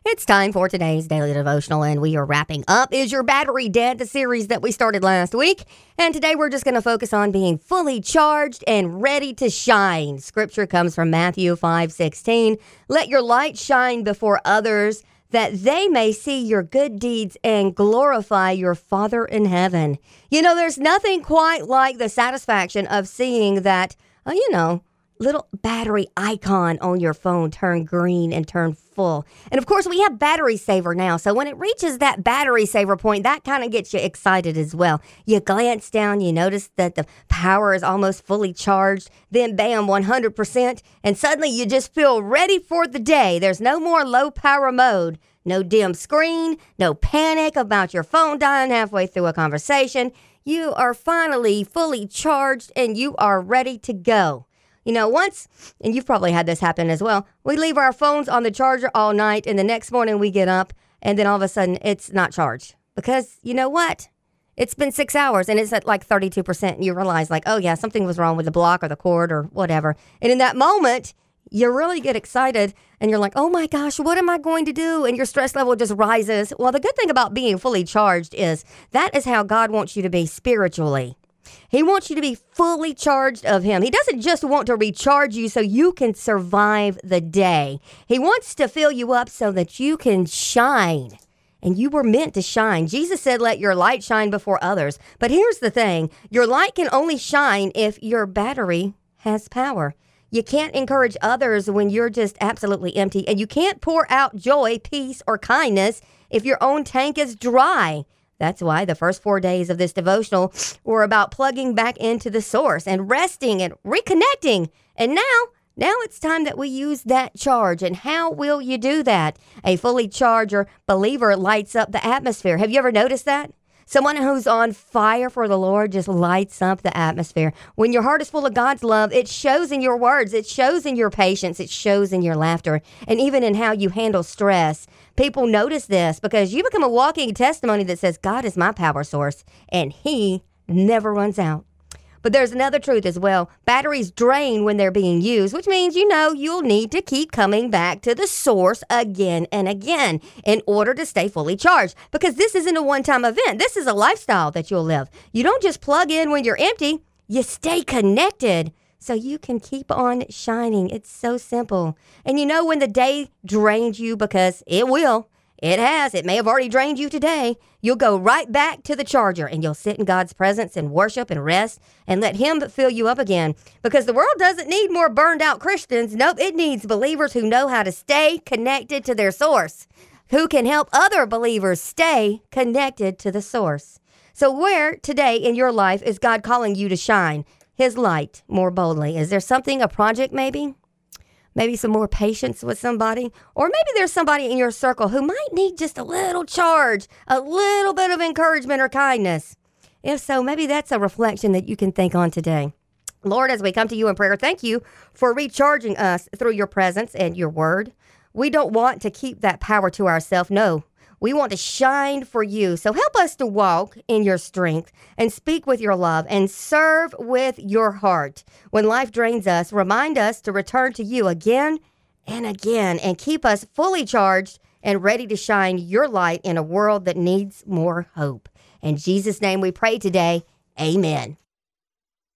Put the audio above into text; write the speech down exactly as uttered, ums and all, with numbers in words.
It's time for today's daily devotional, and we are wrapping up Is Your Battery Dead? The series that we started last week. And today we're just going to focus on being fully charged and ready to shine. Scripture comes from Matthew five sixteen. Let your light shine before others, that they may see your good deeds and glorify your Father in heaven. You know, there's nothing quite like the satisfaction of seeing that, uh, you know, little battery icon on your phone turn green and turn full. And of course, we have Battery Saver now. So when it reaches that battery saver point, that kind of gets you excited as well. You glance down, you notice that the power is almost fully charged. Then bam, one hundred percent. And suddenly you just feel ready for the day. There's no more low power mode. No dim screen, no panic about your phone dying halfway through a conversation. You are finally fully charged and you are ready to go. You know, once, and you've probably had this happen as well, we leave our phones on the charger all night, and the next morning we get up, and then all of a sudden it's not charged. Because, you know what? It's been six hours, and it's at like thirty-two percent, and you realize, like, oh yeah, something was wrong with the block or the cord or whatever. And in that moment, you really get excited, and you're like, oh my gosh, what am I going to do? And your stress level just rises. Well, the good thing about being fully charged is that is how God wants you to be spiritually. He wants you to be fully charged of Him. He doesn't just want to recharge you so you can survive the day. He wants to fill you up so that you can shine. And you were meant to shine. Jesus said, let your light shine before others. But here's the thing. Your light can only shine if your battery has power. You can't encourage others when you're just absolutely empty. And you can't pour out joy, peace, or kindness if your own tank is dry. That's why the first four days of this devotional were about plugging back into the source and resting and reconnecting. And now, now it's time that we use that charge. And how will you do that? A fully charged believer lights up the atmosphere. Have you ever noticed that? Someone who's on fire for the Lord just lights up the atmosphere. When your heart is full of God's love, it shows in your words. It shows in your patience. It shows in your laughter. And even in how you handle stress. People notice this because you become a walking testimony that says, God is my power source, and He never runs out. But there's another truth as well. Batteries drain when they're being used, which means, you know, you'll need to keep coming back to the source again and again in order to stay fully charged. Because this isn't a one-time event. This is a lifestyle that you'll live. You don't just plug in when you're empty. You stay connected so you can keep on shining. It's so simple. And you know when the day drains you, because it will. It has. It may have already drained you today. You'll go right back to the charger and you'll sit in God's presence and worship and rest and let Him fill you up again. Because the world doesn't need more burned out Christians. Nope, it needs believers who know how to stay connected to their source, who can help other believers stay connected to the source. So where today in your life is God calling you to shine His light more boldly? Is there something, a project maybe? Maybe some more patience with somebody. Or maybe there's somebody in your circle who might need just a little charge, a little bit of encouragement or kindness. If so, maybe that's a reflection that you can think on today. Lord, as we come to you in prayer, thank you for recharging us through your presence and your word. We don't want to keep that power to ourselves. No, we want to shine for you. So help us to walk in your strength and speak with your love and serve with your heart. When life drains us, remind us to return to you again and again and keep us fully charged and ready to shine your light in a world that needs more hope. In Jesus' name we pray today. Amen.